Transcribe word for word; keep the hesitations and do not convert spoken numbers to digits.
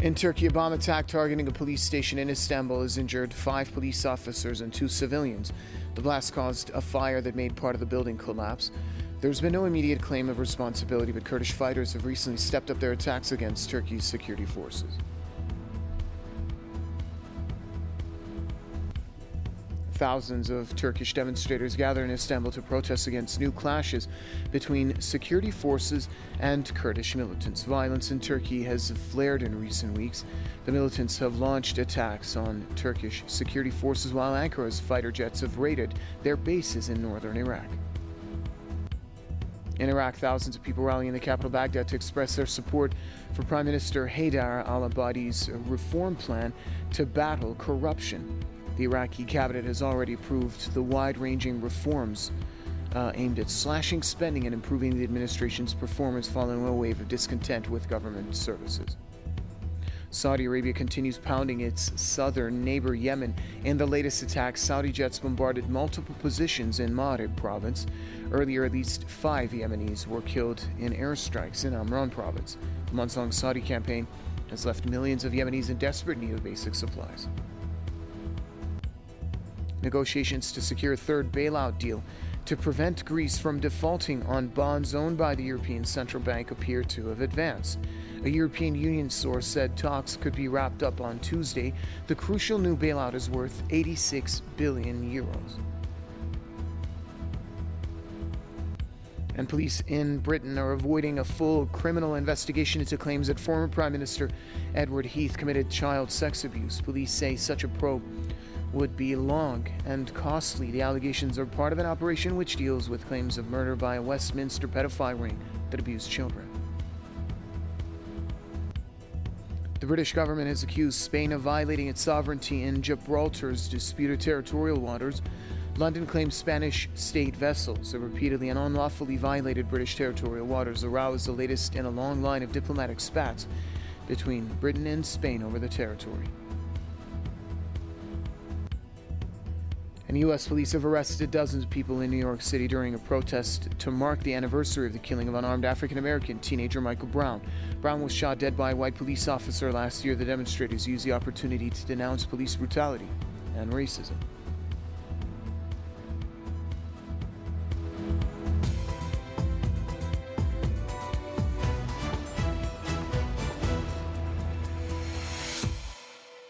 In Turkey, a bomb attack targeting a police station in Istanbul has injured five police officers and two civilians. The blast caused a fire that made part of the building collapse. There's been no immediate claim of responsibility, but Kurdish fighters have recently stepped up their attacks against Turkey's security forces. Thousands of Turkish demonstrators gather in Istanbul to protest against new clashes between security forces and Kurdish militants. Violence in Turkey has flared in recent weeks. The militants have launched attacks on Turkish security forces, while Ankara's fighter jets have raided their bases in northern Iraq. In Iraq, thousands of people rally in the capital Baghdad to express their support for Prime Minister Haider al-Abadi's reform plan to battle corruption. The Iraqi cabinet has already approved the wide-ranging reforms uh, aimed at slashing spending and improving the administration's performance following a wave of discontent with government services. Saudi Arabia continues pounding its southern neighbor Yemen. In the latest attack, Saudi jets bombarded multiple positions in Ma'rib province. Earlier, at least five Yemenis were killed in airstrikes in Amran province. The months-long Saudi campaign has left millions of Yemenis in desperate need of basic supplies. Negotiations to secure a third bailout deal to prevent Greece from defaulting on bonds owned by the European Central Bank appear to have advanced. A European Union source said talks could be wrapped up on Tuesday. The crucial new bailout is worth eighty-six billion euros. And police in Britain are avoiding a full criminal investigation into claims that former Prime Minister Edward Heath committed child sex abuse. Police say such a probe would be long and costly. The allegations are part of an operation which deals with claims of murder by a Westminster pedophile ring that abused children. The British government has accused Spain of violating its sovereignty in Gibraltar's disputed territorial waters. London claims Spanish state vessels have repeatedly and unlawfully violated British territorial waters. The row is the latest in a long line of diplomatic spats between Britain and Spain over the territory. And U S police have arrested dozens of people in New York City during a protest to mark the anniversary of the killing of unarmed African-American teenager Michael Brown. Brown was shot dead by a white police officer last year. The demonstrators used the opportunity to denounce police brutality and racism.